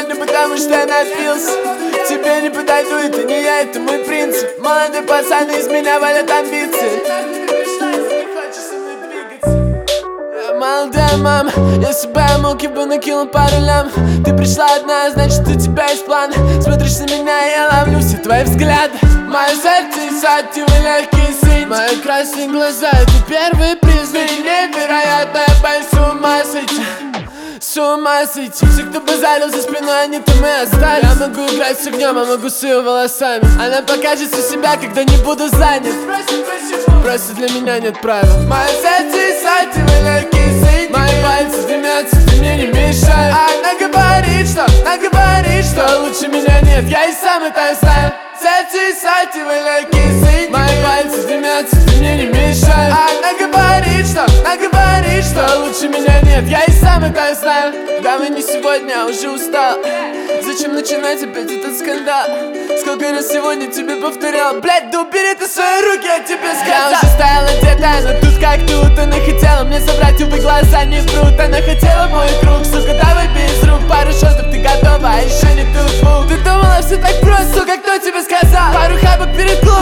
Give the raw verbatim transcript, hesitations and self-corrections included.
сегодня, потому что я напился. Тебе не подойду, это не я, это мой принцип. Молодой пацан, из меня валят амбиции. Молодая мама, если бы я мог, я бы накинул пару лям. Ты пришла одна, значит у тебя есть план. Смотришь на меня, я ловлю все твои взгляды. Мое сердце и сативы легкие синь. Мои красные глаза, это первые признаки. Невероятно, я боюсь с ума сойти. С ума сойти. Все, кто базарил за спиной, они там и остались. Я могу играть с огнем, а могу с ее волосами. Она покажет всю себя, когда не буду занят. Просто для меня нет правил. Мое сердце и сативы легкие синь. Мои пальцы дымятся, ты мне не мешай. Она говорит, что, она говорит, что лучше меня нет, я и сам это знаю. Сердце и сативы легкие синь. Мои пальцы дымятся, ты мне не мешай. Она говорит, что, она говорит, что лучше меня нет, я и сам это знаю. Давай не сегодня, я уже устал. Зачем начинать опять этот скандал? Сколько раз сегодня тебе повторял: блять, да убери ты свои руки, я тебе сказал. Я уже стояла где-то, но тут как тут. Она хотела мне собрать, увы, глаза не врут. Она хотела мой круг, сука, давай без рук. Пару шотов, ты готова, а еще не тут звук. Ты думала все так просто, сука, кто тебе сказал? Пару хабок перед клубом.